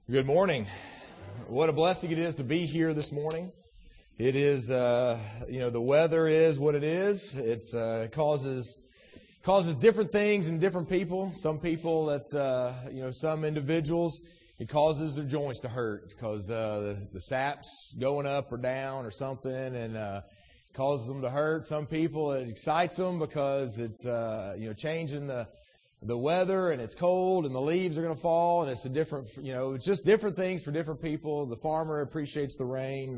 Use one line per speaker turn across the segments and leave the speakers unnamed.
Good morning. What a blessing it is to be here this morning. It is, the weather is what it is. It's causes different things in different people. Some people that, some individuals, it causes their joints to hurt because the sap's going up or down or something, and causes them to hurt. Some people, it excites them because it's, changing the weather, and it's cold, and the leaves are going to fall, and it's it's just different things for different people. The farmer appreciates the rain.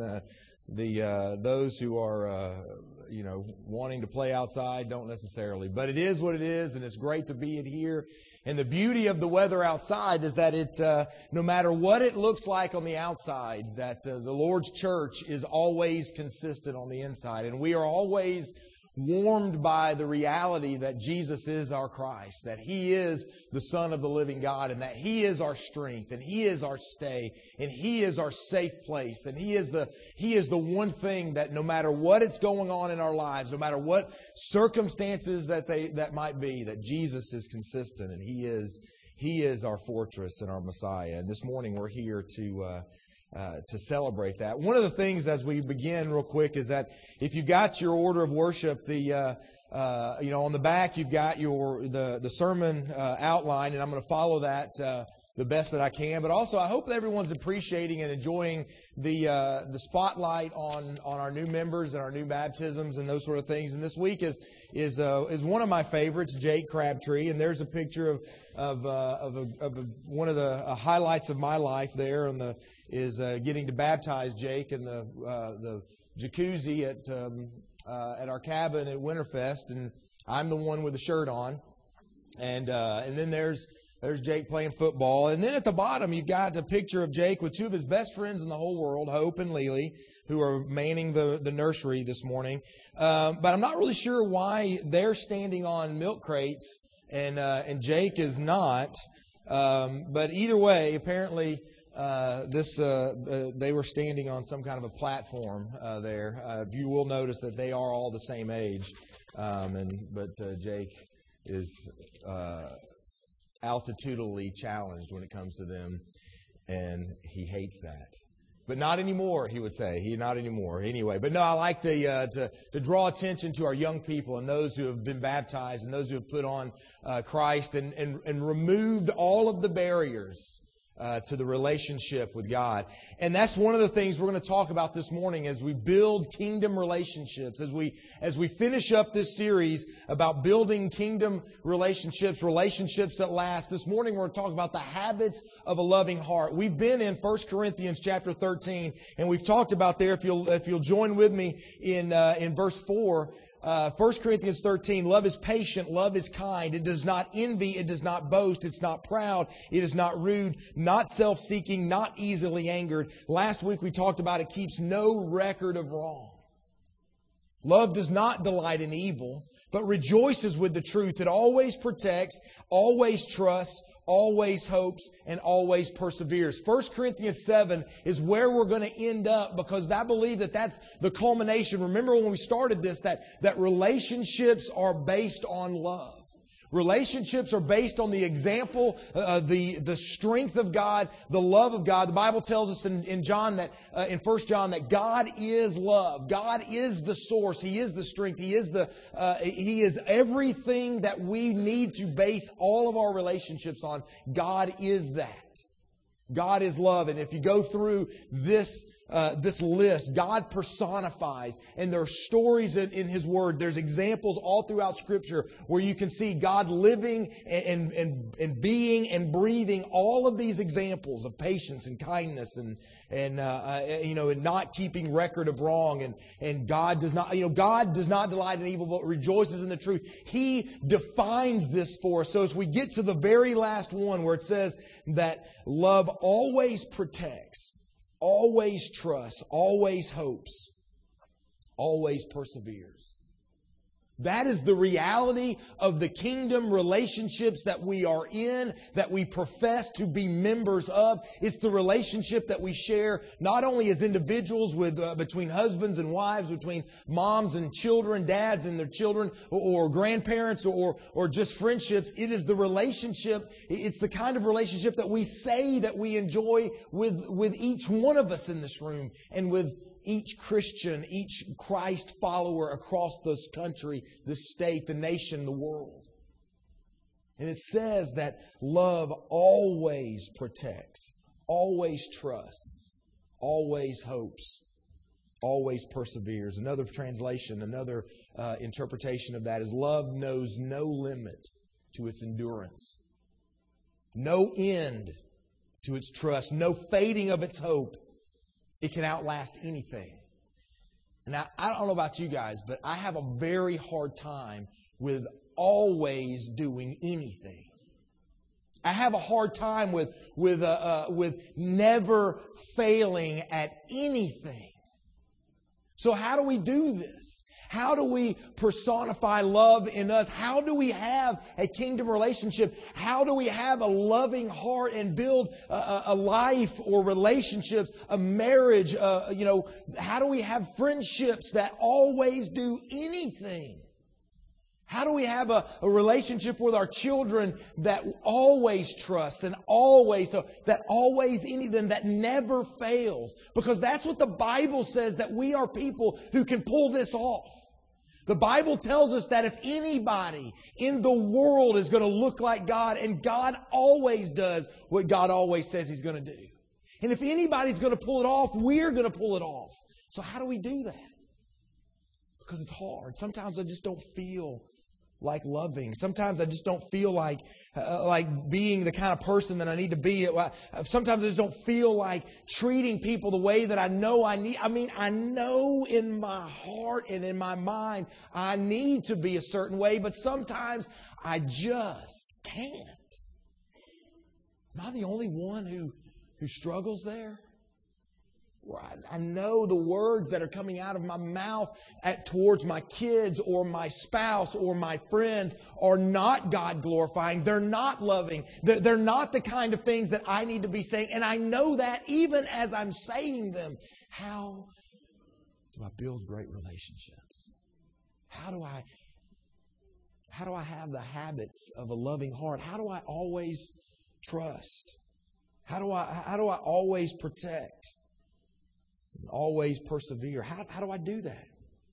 Those who are, wanting to play outside don't necessarily. But it is what it is, and it's great to be in here. And the beauty of the weather outside is that it, no matter what it looks like on the outside, that the Lord's church is always consistent on the inside, and we are always warmed by the reality that Jesus is our Christ, that He is the Son of the living God, and that He is our strength, and He is our stay, and He is our safe place, and He is the one thing that no matter what it's going on in our lives, no matter what circumstances that might be, that Jesus is consistent, and He is our fortress and our Messiah. And this morning we're here to celebrate that. One of the things as we begin real quick is that if you got your order of worship, on the back you've got the sermon outline, and I'm going to follow that the best that I can. But also I hope that everyone's appreciating and enjoying the spotlight on our new members and our new baptisms and those sort of things. And this week is one of my favorites, Jake Crabtree, and there's a picture of one of the highlights of my life there, and is getting to baptize Jake in the jacuzzi at our cabin at Winterfest, and I'm the one with the shirt on, and then there's Jake playing football, and then at the bottom you've got a picture of Jake with two of his best friends in the whole world, Hope and Lily, who are manning the nursery this morning. But I'm not really sure why they're standing on milk crates and Jake is not. But either way, apparently. They were standing on some kind of a platform there. You will notice that they are all the same age, but Jake is altitudinally challenged when it comes to them, and he hates that. But not anymore, he would say. Not anymore. Anyway, but no, I like to draw attention to our young people and those who have been baptized and those who have put on Christ and removed all of the barriers to the relationship with God. And that's one of the things we're going to talk about this morning as we build kingdom relationships, as we finish up this series about building kingdom relationships that last. This morning we're going to talk about the habits of a loving heart. We've been in 1 Corinthians chapter 13, and we've talked about there, if you'll join with me in verse 4, 1 Corinthians 13, love is patient, love is kind. It does not envy, it does not boast, it's not proud, it is not rude, not self-seeking, not easily angered. Last week we talked about it keeps no record of wrong. Love does not delight in evil, but rejoices with the truth. It always protects, always trusts, always hopes, and always perseveres. 1 Corinthians 7 is where we're going to end up, because I believe that that's the culmination. Remember when we started this, that relationships are based on love. Relationships are based on the example, the strength of God, the love of God. The Bible tells us in John that in 1 John that God is love. God is the source. He is the strength. He is everything that we need to base all of our relationships on. God is that. God is love. And if you go through this list, God personifies, and there are stories in His Word. There's examples all throughout Scripture where you can see God living and being and breathing all of these examples of patience and kindness and not keeping record of wrong. And God does not delight in evil, but rejoices in the truth. He defines this for us. So as we get to the very last one where it says that love always protects, always trusts, always hopes, always perseveres. That is the reality of the kingdom relationships that we are in, that we profess to be members of. It's the relationship that we share not only as individuals with between husbands and wives, between moms and children, dads and their children, or grandparents, or just friendships. It is the relationship, it's the kind of relationship that we say that we enjoy with each one of us in this room, and with each Christian, each Christ follower across this country, this state, the nation, the world. And it says that love always protects, always trusts, always hopes, always perseveres. Another translation, another interpretation of that is love knows no limit to its endurance, no end to its trust, no fading of its hope. It can outlast anything. And I don't know about you guys, but I have a very hard time with always doing anything. I have a hard time with never failing at anything. So how do we do this? How do we personify love in us? How do we have a kingdom relationship? How do we have a loving heart and build a life or relationships, a marriage? How do we have friendships that always do anything? How do we have a relationship with our children that always trusts and always, anything that never fails? Because that's what the Bible says, that we are people who can pull this off. The Bible tells us that if anybody in the world is going to look like God, and God always does what God always says He's going to do. And if anybody's going to pull it off, we're going to pull it off. So how do we do that? Because it's hard. Sometimes I just don't feel like loving. Sometimes I just don't feel like being the kind of person that I need to be. Sometimes I just don't feel like treating people the way that I know I need. I mean, I know in my heart and in my mind I need to be a certain way, but sometimes I just can't. Am I the only one who struggles there? I know the words that are coming out of my mouth towards my kids or my spouse or my friends are not God-glorifying. They're not loving. They're not the kind of things that I need to be saying. And I know that even as I'm saying them. How do I build great relationships? How do I have the habits of a loving heart? How do I always trust? How do I always protect? Always persevere. How do I do that?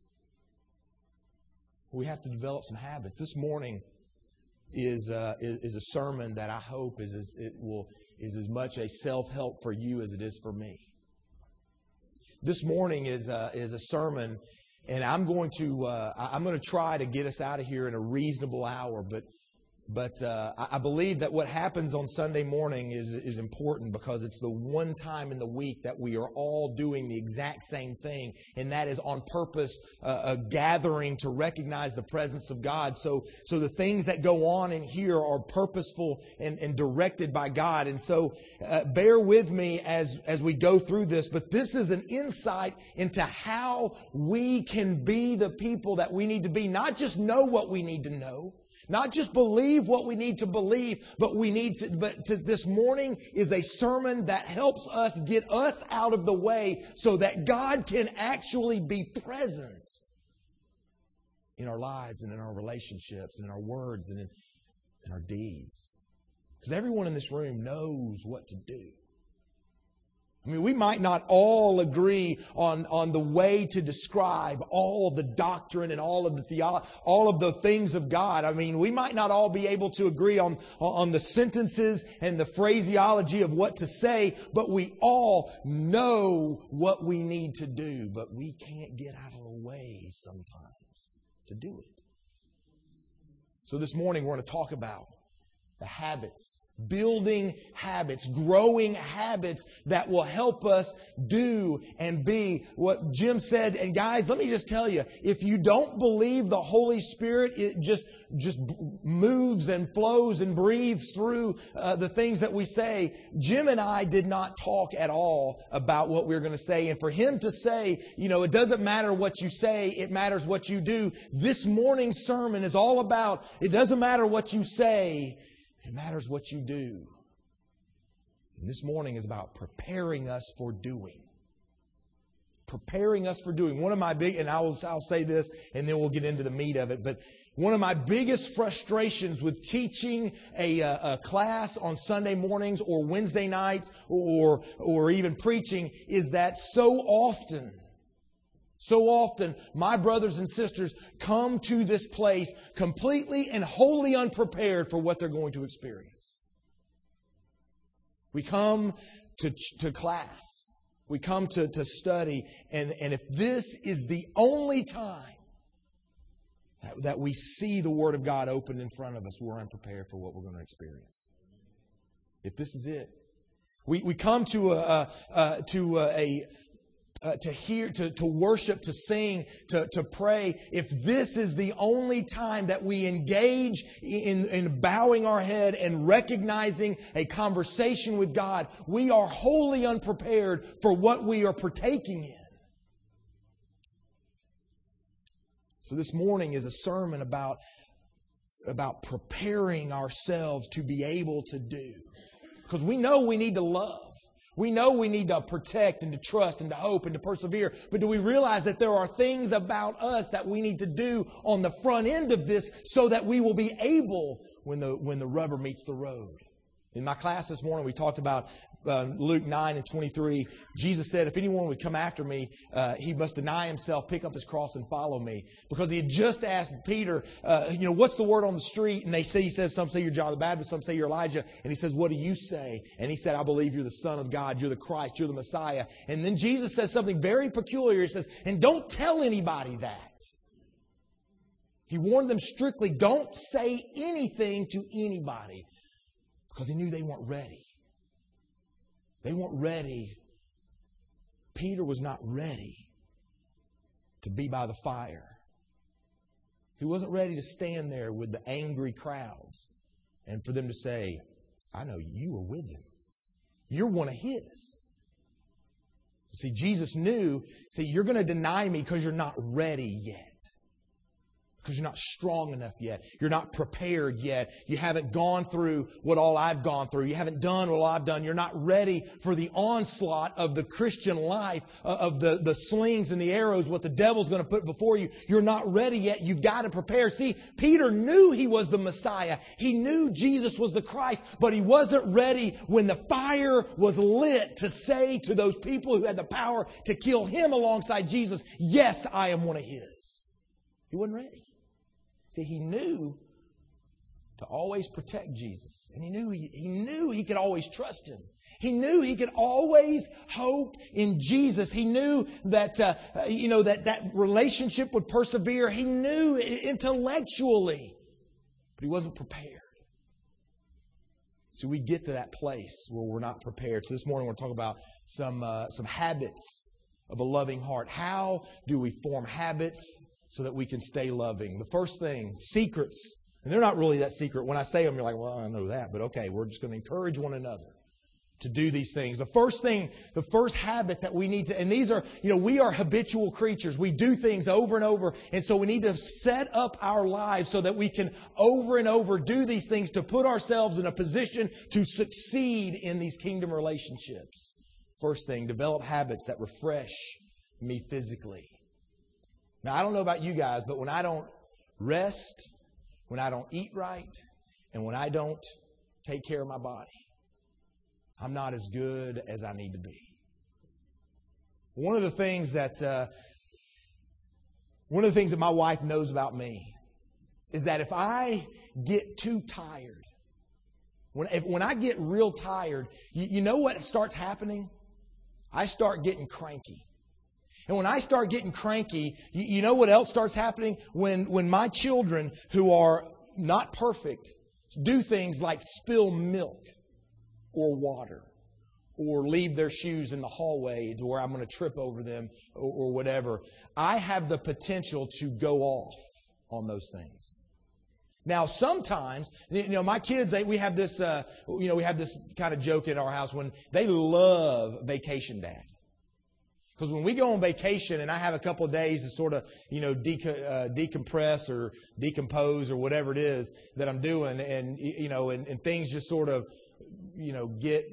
We have to develop some habits. This morning is a sermon that I hope is as much a self-help for you as it is for me. This morning is a sermon, and I'm going to try to get us out of here in a reasonable hour, but I believe that what happens on Sunday morning is important, because it's the one time in the week that we are all doing the exact same thing, and that is on purpose, gathering to recognize the presence of God. So the things that go on in here are purposeful and directed by God. And so bear with me as we go through this, but this is an insight into how we can be the people that we need to be. Not just know what we need to know, not just believe what we need to believe, but this morning is a sermon that helps us get us out of the way so that God can actually be present in our lives and in our relationships and in our words and in our deeds. Because everyone in this room knows what to do. I mean, we might not all agree on the way to describe all of the doctrine and all of the theology, all of the things of God. I mean, we might not all be able to agree on the sentences and the phraseology of what to say, but we all know what we need to do. But we can't get out of the way sometimes to do it. So this morning we're going to talk about the habits Building habits, growing habits that will help us do and be what Jim said. And guys, let me just tell you, if you don't believe the Holy Spirit, it just moves and flows and breathes through the things that we say. Jim and I did not talk at all about what we were going to say. And for him to say, it doesn't matter what you say, it matters what you do. This morning's sermon is all about, it doesn't matter what you say, it matters what you do. And this morning is about preparing us for doing. Preparing us for doing. One of my big, and I'll say this, and then we'll get into the meat of it, but one of my biggest frustrations with teaching a class on Sunday mornings or Wednesday nights or even preaching is that so often, my brothers and sisters come to this place completely and wholly unprepared for what they're going to experience. We come to class. We come to study. And if this is the only time that we see the Word of God open in front of us, we're unprepared for what we're going to experience. If this is it. We come to hear, to worship, to sing, to pray. If this is the only time that we engage in bowing our head and recognizing a conversation with God, we are wholly unprepared for what we are partaking in. So this morning is a sermon about preparing ourselves to be able to do. Because we know we need to love. We know we need to protect and to trust and to hope and to persevere. But do we realize that there are things about us that we need to do on the front end of this so that we will be able when the rubber meets the road? In my class this morning, we talked about Luke 9:23. Jesus said, if anyone would come after me, he must deny himself, pick up his cross, and follow me. Because he had just asked Peter, what's the word on the street? And he says, some say you're John the Baptist, some say you're Elijah. And he says, what do you say? And he said, I believe you're the Son of God, you're the Christ, you're the Messiah. And then Jesus says something very peculiar. He says, and don't tell anybody that. He warned them strictly, don't say anything to anybody. Because he knew they weren't ready. They weren't ready. Peter was not ready to be by the fire. He wasn't ready to stand there with the angry crowds and for them to say, I know you were with him. You're one of his. See, Jesus knew, you're going to deny me because you're not ready yet. Because you're not strong enough yet. You're not prepared yet. You haven't gone through what all I've gone through. You haven't done what all I've done. You're not ready for the onslaught of the Christian life, of the slings and the arrows, what the devil's going to put before you. You're not ready yet. You've got to prepare. See, Peter knew he was the Messiah. He knew Jesus was the Christ, but he wasn't ready when the fire was lit to say to those people who had the power to kill him alongside Jesus, yes, I am one of his. He wasn't ready. See, he knew to always protect Jesus. And he knew he could always trust him. He knew he could always hope in Jesus. He knew that, that relationship would persevere. He knew intellectually, but he wasn't prepared. So we get to that place where we're not prepared. So this morning we're talking about some habits of a loving heart. How do we form habits so that we can stay loving? The first thing, secrets. And they're not really that secret. When I say them, you're like, well, I know that. But okay, we're just going to encourage one another to do these things. The first habit that we need to, and these are, we are habitual creatures. We do things over and over. And so we need to set up our lives so that we can over and over do these things to put ourselves in a position to succeed in these kingdom relationships. First thing, develop habits that refresh me physically. Now, I don't know about you guys, but when I don't rest, when I don't eat right, and when I don't take care of my body, I'm not as good as I need to be. One of the things that my wife knows about me is that if I get too tired, when I get real tired, you know what starts happening? I start getting cranky. And when I start getting cranky, you know what else starts happening? When my children, who are not perfect, do things like spill milk or water, or leave their shoes in the hallway to where I'm going to trip over them or whatever, I have the potential to go off on those things. Now, sometimes, my kids, we have this kind of joke at our house when they love vacation dad. Because when we go on vacation and I have a couple of days to sort of, decompress or decompose or whatever it is that I'm doing, and things just sort of, get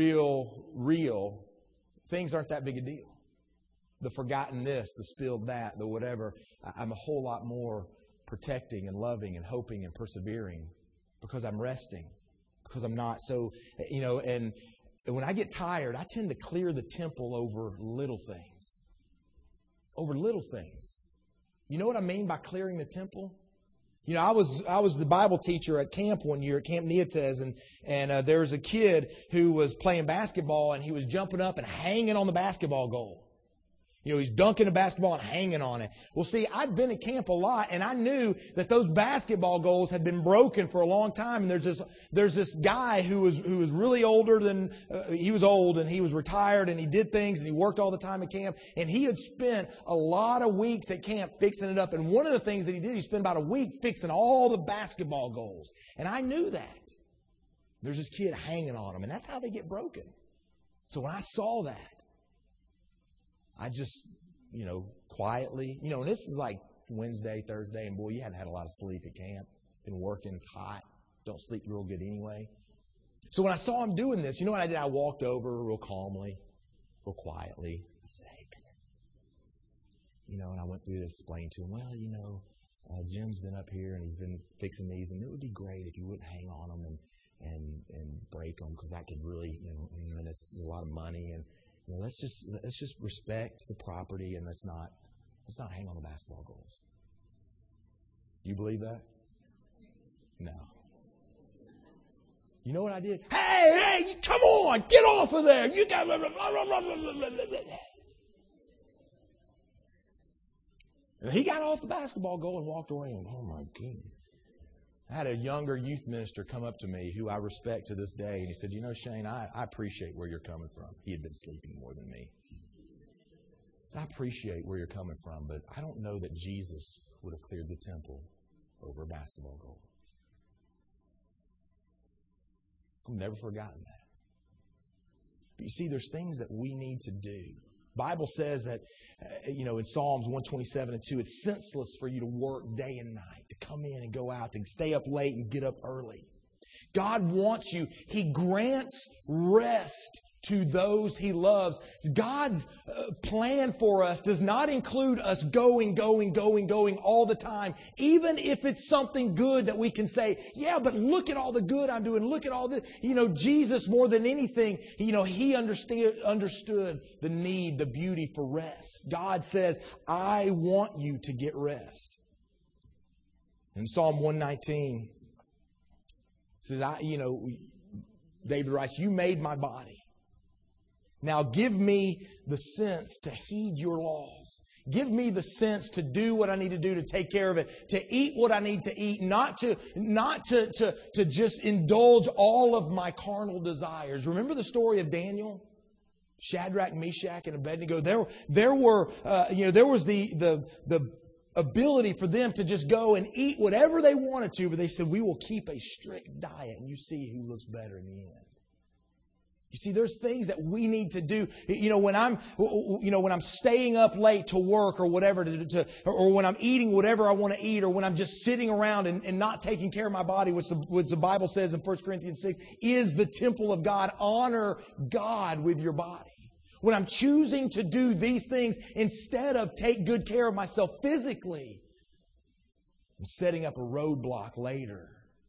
real, things aren't that big a deal. The forgotten this, the spilled that, the whatever, I'm a whole lot more protecting and loving and hoping and persevering because I'm resting, because I'm not so, and when I get tired, I tend to clear the temple over little things. Over little things. You know what I mean by clearing the temple? I was the Bible teacher at camp one year at Camp Nietes, and there was a kid who was playing basketball, and he was jumping up and hanging on the basketball goal. He's dunking a basketball and hanging on it. Well, see, I'd been at camp a lot, and I knew that those basketball goals had been broken for a long time. And there's this guy who was really older than he was old, and he was retired, and he did things, and he worked all the time at camp. And he had spent a lot of weeks at camp fixing it up. And one of the things that he did, he spent about a week fixing all the basketball goals. And I knew that. There's this kid hanging on them, and that's how they get broken. So when I saw that, I just, quietly, and this is like Wednesday, Thursday, and boy, you hadn't had a lot of sleep at camp. Been working, it's hot. Don't sleep real good anyway. So when I saw him doing this, you know what I did? I walked over real calmly, real quietly. I said, hey, come here. And I went through to explain to him, well, Jim's been up here and he's been fixing these, and it would be great if you wouldn't hang on them and break them, because that could really, and it's a lot of money, and let's just respect the property, and let's not hang on the basketball goals. Do you believe that? No. You know what I did? Hey, come on, get off of there. You got. And he got off the basketball goal and walked away. And, oh my goodness. I had a younger youth minister come up to me who I respect to this day, and he said, Shane, I appreciate where you're coming from. He had been sleeping more than me. So I appreciate where you're coming from, but I don't know that Jesus would have cleared the temple over a basketball goal. I've never forgotten that. But you see, there's things that we need to do. Bible says that, in Psalms 127 and 2, it's senseless for you to work day and night, to come in and go out, to stay up late and get up early. God wants you. He grants rest to those He loves. God's plan for us does not include us going all the time. Even if it's something good that we can say, yeah, but look at all the good I'm doing. Look at all this. Jesus, more than anything, He understood the need, the beauty for rest. God says, I want you to get rest. In Psalm 119, it says, David writes, you made my body. Now give me the sense to heed your laws. Give me the sense to do what I need to do to take care of it, to eat what I need to eat, not to just indulge all of my carnal desires. Remember the story of Daniel? Shadrach, Meshach, and Abednego. There was the ability for them to just go and eat whatever they wanted to, but they said, we will keep a strict diet, and you see who looks better in the end. You see, there's things that we need to do. When I'm staying up late to work or whatever, or when I'm eating whatever I want to eat, or when I'm just sitting around and not taking care of my body, which the Bible says in 1 Corinthians 6, is the temple of God. Honor God with your body. When I'm choosing to do these things instead of take good care of myself physically, I'm setting up a roadblock later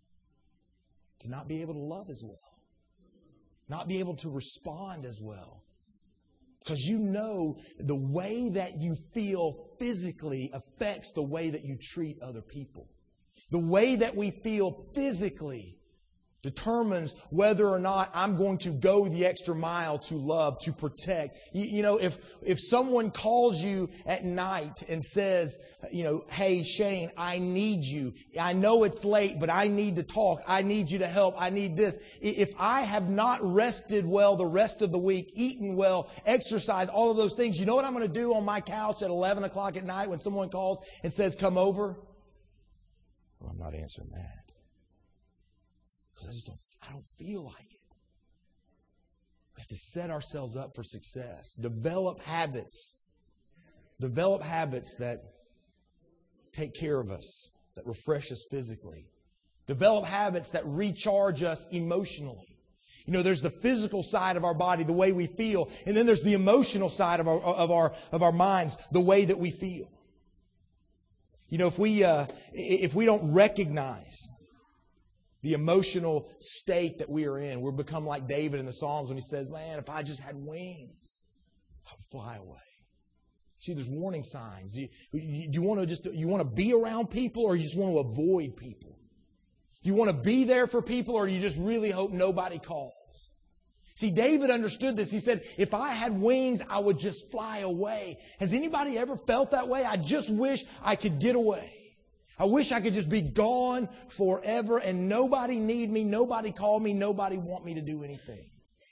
to not be able to love as well. Not be able to respond as well. Because the way that you feel physically affects the way that you treat other people. The way that we feel physically determines whether or not I'm going to go the extra mile to love, to protect. You know, if someone calls you at night and says, you know, hey, Shane, I need you. I know it's late, but I need to talk. I need you to help. I need this. If I have not rested well the rest of the week, eaten well, exercised, all of those things, you know what I'm going to do on my couch at 11 o'clock at night when someone calls and says, come over? Well, I'm not answering that. Because I don't feel like it. We have to set ourselves up for success. Develop habits. Develop habits that take care of us, that refresh us physically. Develop habits that recharge us emotionally. You know, there's the physical side of our body, the way we feel, and then there's the emotional side of our minds, the way that we feel. You know, if we don't recognize the emotional state that we are in, we'll become like David in the Psalms when he says, man, if I just had wings, I would fly away. See, there's warning signs. Do you want to be around people, or you just want to avoid people? Do you want to be there for people, or do you just really hope nobody calls? See, David understood this. He said, if I had wings, I would just fly away. Has anybody ever felt that way? I just wish I could get away. I wish I could just be gone forever and nobody need me, nobody call me, nobody want me to do anything.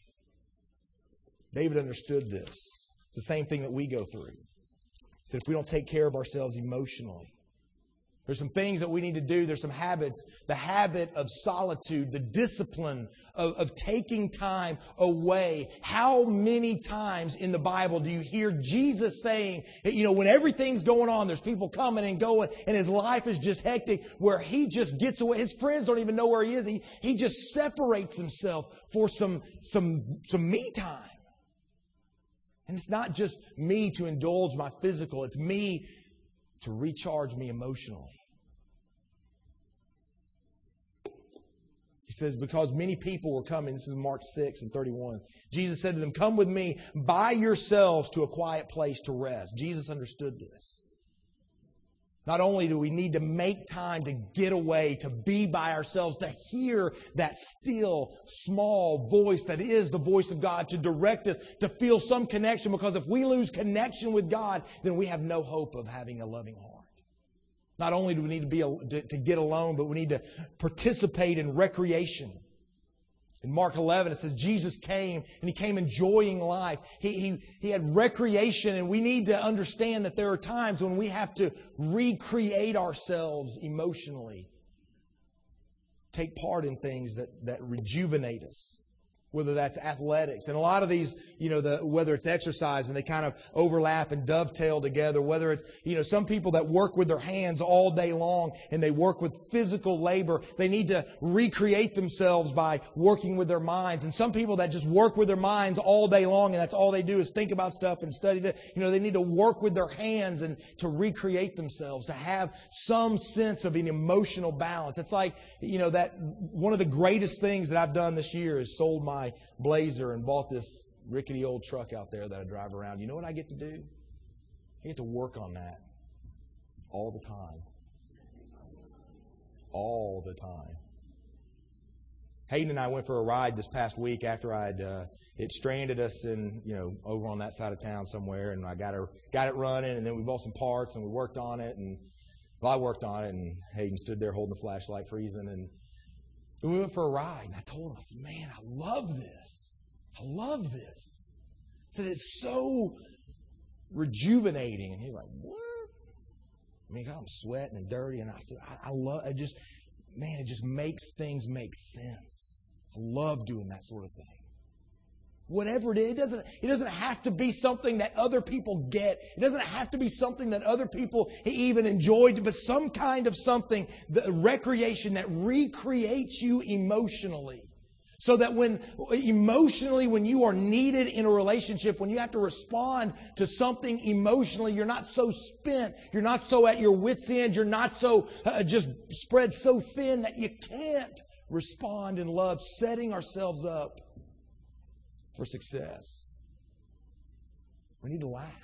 David understood this. It's the same thing that we go through. He said if we don't take care of ourselves emotionally, there's some things that we need to do. There's some habits. The habit of solitude, the discipline of taking time away. How many times in the Bible do you hear Jesus saying, you know, when everything's going on, there's people coming and going, and his life is just hectic, where he just gets away. His friends don't even know where he is. He just separates himself for some me time. And it's not just me to indulge my physical. It's me to recharge me emotionally. He says, because many people were coming. This is Mark 6:31. Jesus said to them, come with me by yourselves to a quiet place to rest. Jesus understood this. Not only do we need to make time to get away, to be by ourselves, to hear that still, small voice that is the voice of God, to direct us, to feel some connection. Because if we lose connection with God, then we have no hope of having a loving heart. Not only do we need to get alone, but we need to participate in recreation. In Mark 11, it says Jesus came, and He came enjoying life. He had recreation, and we need to understand that there are times when we have to recreate ourselves emotionally. Take part in things that rejuvenate us. Whether that's athletics. And a lot of these, you know, whether it's exercise, and they kind of overlap and dovetail together. Whether it's, you know, some people that work with their hands all day long and they work with physical labor, they need to recreate themselves by working with their minds. And some people that just work with their minds all day long and that's all they do is think about stuff and study that. You know, they need to work with their hands and to recreate themselves, to have some sense of an emotional balance. It's like, you know, that one of the greatest things that I've done this year is sold my Blazer and bought this rickety old truck out there that I drive around. You know what I get to do? I get to work on that all the time. All the time. Hayden and I went for a ride this past week after it stranded us in, you know, over on that side of town somewhere, and I got it running, and then we bought some parts and we worked on it, and I worked on it, and Hayden stood there holding the flashlight freezing, and we went for a ride, and I told him, I said, man, I love this. I love this. I said, it's so rejuvenating. And he's like, what? I mean, I'm sweating and dirty, and I said, I love it. It just makes things make sense. I love doing that sort of thing. Whatever it is, it doesn't have to be something that other people get. It doesn't have to be something that other people even enjoy, but some kind of something, the recreation that recreates you emotionally. So that when you are needed in a relationship, when you have to respond to something emotionally, you're not so spent, you're not so at your wit's end, you're not so just spread so thin that you can't respond in love, setting ourselves up for success. We need to laugh.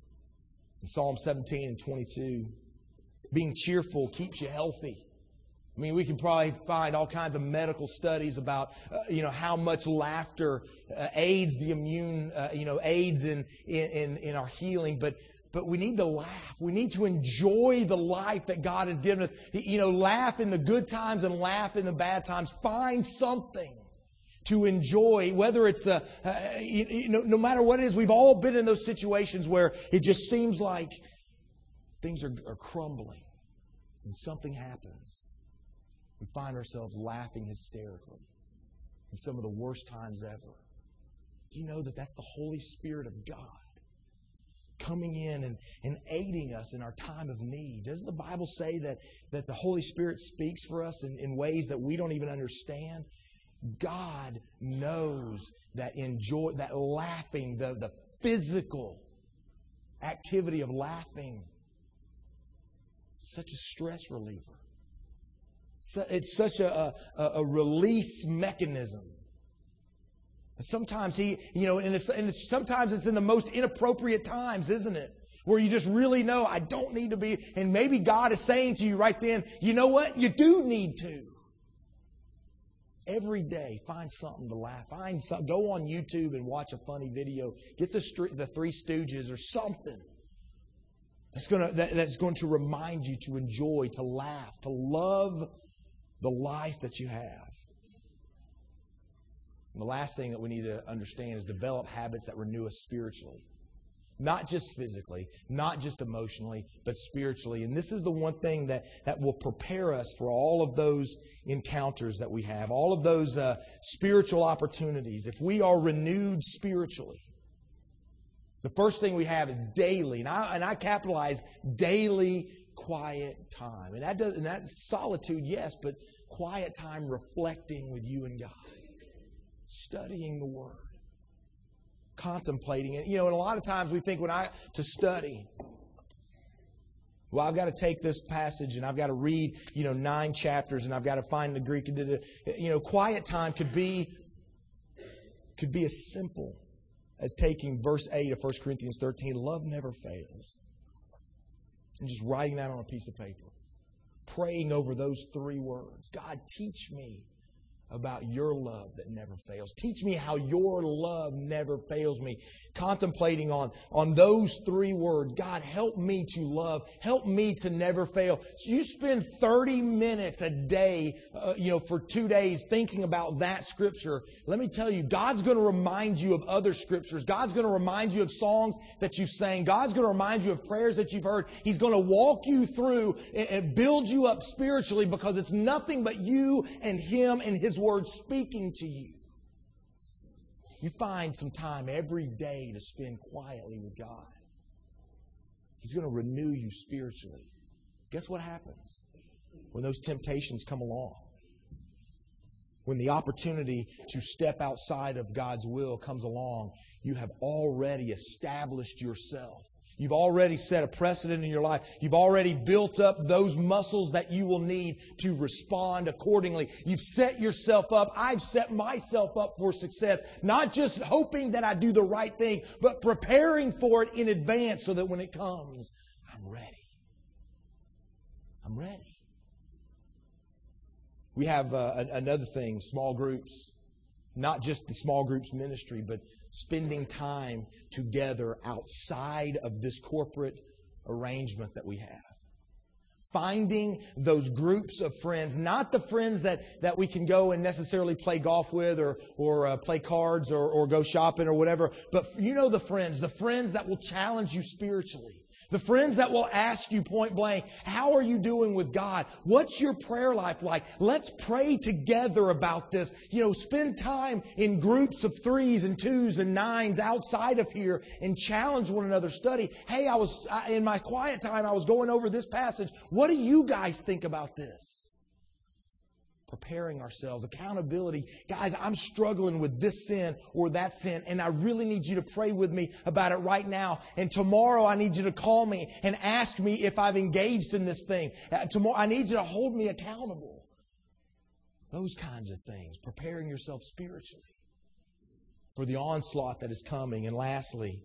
In Psalm 17:22, being cheerful keeps you healthy. I mean, we can probably find all kinds of medical studies about, how much laughter aids the immune, aids in our healing. But we need to laugh. We need to enjoy the life that God has given us. Laugh in the good times and laugh in the bad times. Find something to enjoy, whether it's, no matter what it is. We've all been in those situations where it just seems like things are crumbling and something happens. We find ourselves laughing hysterically in some of the worst times ever. Do you know that that's the Holy Spirit of God coming in and aiding us in our time of need? Doesn't the Bible say that the Holy Spirit speaks for us in ways that we don't even understand? God knows that that laughing, the physical activity of laughing, such a stress reliever. It's such a release mechanism. Sometimes sometimes it's in the most inappropriate times, isn't it? Where you just really know, I don't need to be, and maybe God is saying to you right then, you know what? You do need to. Every day, find something to laugh. Go on YouTube and watch a funny video. Get the Three Stooges or something. That's going to remind you to enjoy, to laugh, to love the life that you have. And the last thing that we need to understand is develop habits that renew us spiritually. Not just physically, not just emotionally, but spiritually. And this is the one thing that will prepare us for all of those encounters that we have, all of those spiritual opportunities. If we are renewed spiritually, the first thing we have is daily, and I capitalize daily quiet time. And that's solitude, yes, but quiet time reflecting with you and God. Studying the Word. Contemplating it. And a lot of times we think to study, well, I've got to take this passage and I've got to read, 9 chapters and I've got to find the Greek. Quiet time could be as simple as taking verse 8 of 1 Corinthians 13, love never fails. And just writing that on a piece of paper. Praying over those 3 words. God, teach me about your love that never fails. Teach me how your love never fails me. Contemplating on those 3 words. God, help me to love. Help me to never fail. So you spend 30 minutes a day, for 2 days thinking about that scripture. Let me tell you, God's going to remind you of other scriptures. God's going to remind you of songs that you've sang. God's going to remind you of prayers that you've heard. He's going to walk you through and build you up spiritually, because it's nothing but you and Him and His Word speaking to you. You find some time every day to spend quietly with God. He's going to renew you spiritually. Guess what happens when those temptations come along? When the opportunity to step outside of God's will comes along, you have already established yourself. You've already set a precedent in your life. You've already built up those muscles that you will need to respond accordingly. You've set yourself up. I've set myself up for success. Not just hoping that I do the right thing, but preparing for it in advance so that when it comes, I'm ready. I'm ready. We have another thing, small groups. Not just the small groups ministry, but spending time together outside of this corporate arrangement that we have. Finding those groups of friends, not the friends that we can go and necessarily play golf with or play cards or go shopping or whatever, but the friends that will challenge you spiritually. The friends that will ask you point blank, how are you doing with God? What's your prayer life like? Let's pray together about this. Spend time in groups of 3s and 2s and 9s outside of here and challenge one another. Study. Hey, in my quiet time, I was going over this passage. What do you guys think about this? Preparing ourselves. Accountability. Guys, I'm struggling with this sin or that sin, and I really need you to pray with me about it right now. And tomorrow I need you to call me and ask me if I've engaged in this thing. Tomorrow I need you to hold me accountable. Those kinds of things. Preparing yourself spiritually for the onslaught that is coming. And lastly,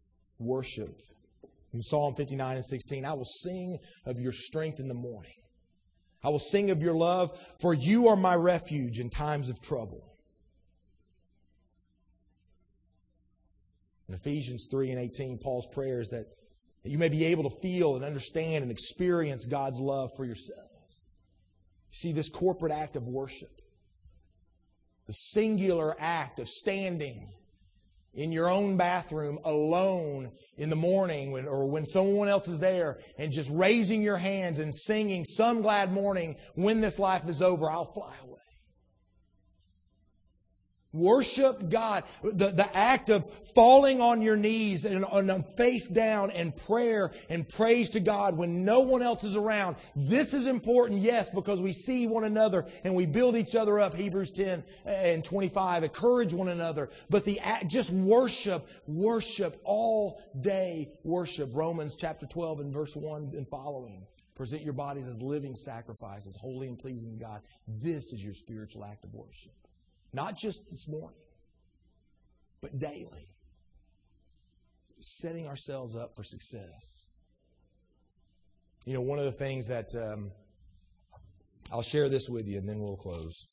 worship. In Psalm 59 and 16, I will sing of your strength in the morning. I will sing of your love, for you are my refuge in times of trouble. In Ephesians 3:18, Paul's prayer is that you may be able to feel and understand and experience God's love for yourselves. You see, this corporate act of worship, the singular act of standing in your own bathroom alone in the morning or when someone else is there and just raising your hands and singing some glad morning, when this life is over, I'll fly away. Worship God. The act of falling on your knees and face down and prayer and praise to God when no one else is around. This is important, yes, because we see one another and we build each other up. Hebrews 10 and 25. Encourage one another. But just worship all day worship. Romans chapter 12 and verse 1 and following. Present your bodies as living sacrifices, holy and pleasing to God. This is your spiritual act of worship. Not just this morning, but daily. Setting ourselves up for success. You know, one of the things that I'll share this with you and then we'll close.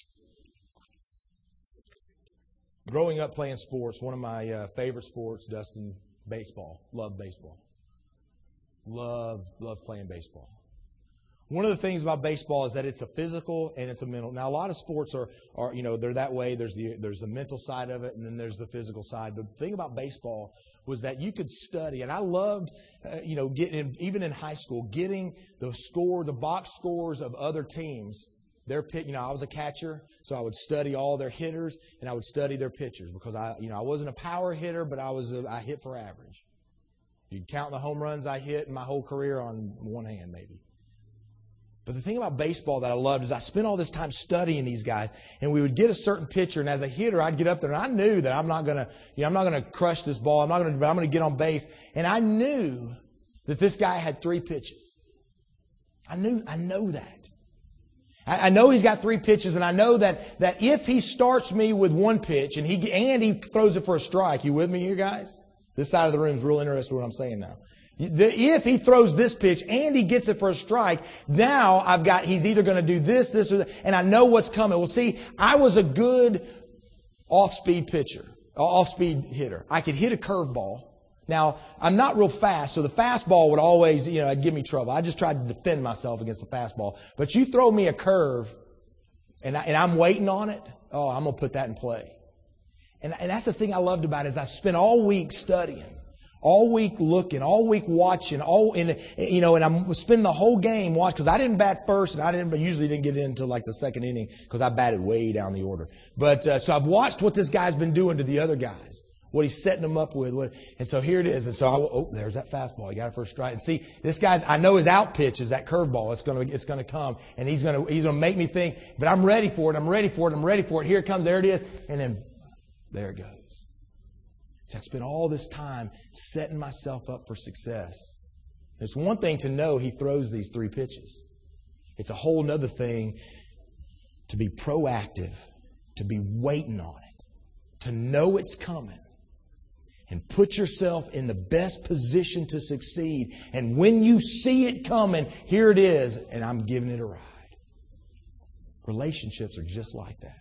Growing up playing sports, one of my favorite sports, Dustin, baseball. Love baseball. Love playing baseball. One of the things about baseball is that it's a physical and it's a mental. Now, a lot of sports are they're that way. There's the mental side of it, and then there's the physical side. But the thing about baseball was that you could study, and I loved, getting even in high school, getting the box scores of other teams. Their pitch, I was a catcher, so I would study all their hitters and I would study their pitchers because I wasn't a power hitter, but I hit for average. You'd count the home runs I hit in my whole career on one hand, maybe. But the thing about baseball that I loved is I spent all this time studying these guys, and we would get a certain pitcher, and as a hitter, I'd get up there, and I knew that I'm not gonna crush this ball. But I'm gonna get on base, and I knew that this guy had 3 pitches. I know that. I know he's got 3 pitches, and I know that if he starts me with 1 pitch and he throws it for a strike, you with me here, guys? This side of the room is real interested in what I'm saying now. If he throws this pitch and he gets it for a strike, now he's either going to do this, or that, and I know what's coming. Well, see, I was a good off-speed hitter. I could hit a curveball. Now, I'm not real fast, so the fastball would always, it'd give me trouble. I just tried to defend myself against the fastball. But you throw me a curve, and I'm waiting on it, I'm going to put that in play. And that's the thing I loved about it is I spent all week studying. All week looking, all week watching, and I'm spending the whole game watching because I didn't bat first, and I usually didn't get into like the second inning because I batted way down the order. But so I've watched what this guy's been doing to the other guys, what he's setting them up with, and so here it is. And so there's that fastball. He got it for a strike. And see, this guy's, I know his out pitch is that curveball. It's gonna come, and he's gonna make me think. But I'm ready for it. Here it comes. There it is, and then there it goes. I spent all this time setting myself up for success. It's one thing to know he throws these 3 pitches. It's a whole other thing to be proactive, to be waiting on it, to know it's coming, and put yourself in the best position to succeed. And when you see it coming, here it is, and I'm giving it a ride. Relationships are just like that.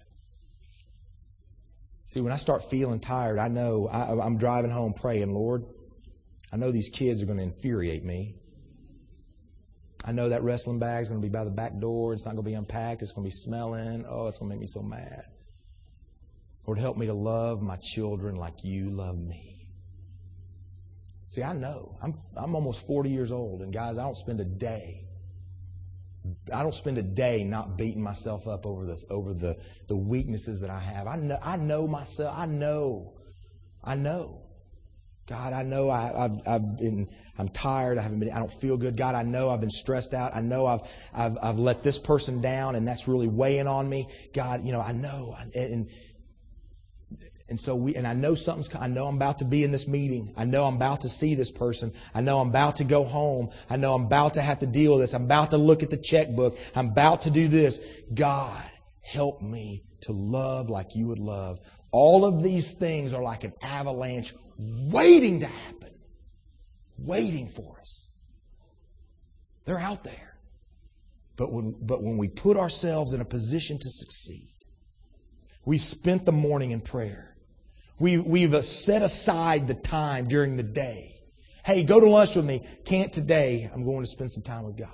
See, when I start feeling tired, I know I'm driving home praying, Lord, I know these kids are going to infuriate me. I know that wrestling bag's going to be by the back door. It's not going to be unpacked. It's going to be smelling. Oh, it's going to make me so mad. Lord, help me to love my children like you love me. See, I know. I'm almost 40 years old, and guys, I don't spend a day not beating myself up over the weaknesses that I have. I know myself. I know. God, I know I'm tired. I don't feel good. God, I know I've been stressed out. I know I've let this person down, and that's really weighing on me. God, I know. And so I know I know I'm about to be in this meeting. I know I'm about to see this person. I know I'm about to go home. I know I'm about to have to deal with this. I'm about to look at the checkbook. I'm about to do this. God, help me to love like you would love. All of these things are like an avalanche waiting to happen. Waiting for us. They're out there. But when we put ourselves in a position to succeed, we've spent the morning in prayer. We've set aside the time during the day. Hey, go to lunch with me. Can't today. I'm going to spend some time with God.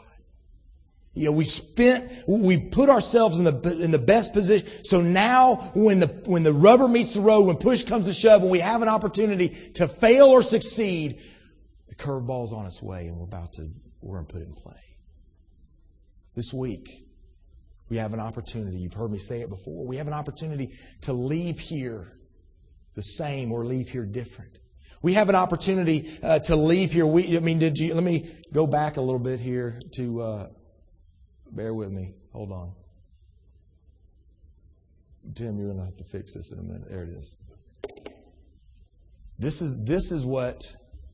We put ourselves in the best position. So now when the rubber meets the road, when push comes to shove, when we have an opportunity to fail or succeed, the curveball's on its way and we're going to put it in play. This week, we have an opportunity. You've heard me say it before. We have an opportunity to leave here the same or leave here different. We have an opportunity to leave here. Let me go back a little bit here to, bear with me. Hold on. Tim, you're going to have to fix this in a minute. There it is. This is what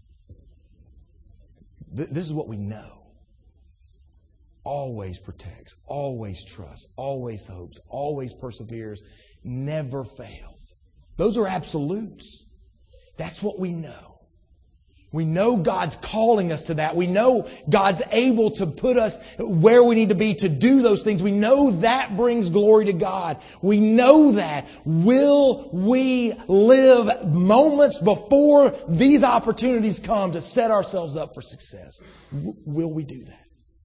we know. Always protects, always trusts, always hopes, always perseveres, never fails. Those are absolutes. That's what we know. We know God's calling us to that. We know God's able to put us where we need to be to do those things. We know that brings glory to God. We know that. Will we live moments before these opportunities come to set ourselves up for success? Will we do that?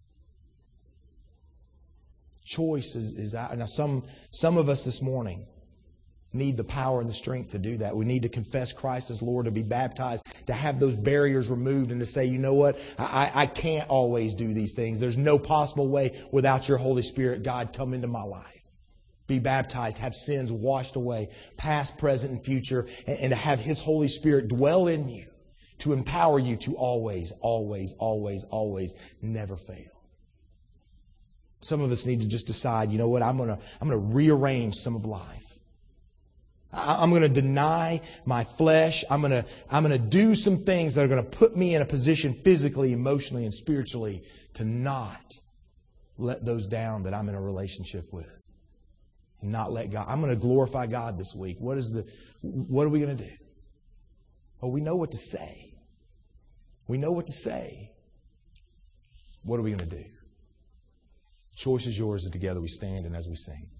Choice is out. Now, some of us this morning need the power and the strength to do that. We need to confess Christ as Lord, to be baptized, to have those barriers removed, and to say, you know what? I can't always do these things. There's no possible way without your Holy Spirit. God, come into my life. Be baptized, have sins washed away, past, present, and future, and to have His Holy Spirit dwell in you, to empower you to always, always, always, always never fail. Some of us need to just decide, you know what, I'm going to rearrange some of life. I'm going to deny my flesh. I'm going to do some things that are going to put me in a position physically, emotionally, and spiritually to not let those down that I'm in a relationship with. And not let God. I'm going to glorify God this week. What are we going to do? Oh, we know what to say. We know what to say. What are we going to do? The choice is yours as together we stand and as we sing.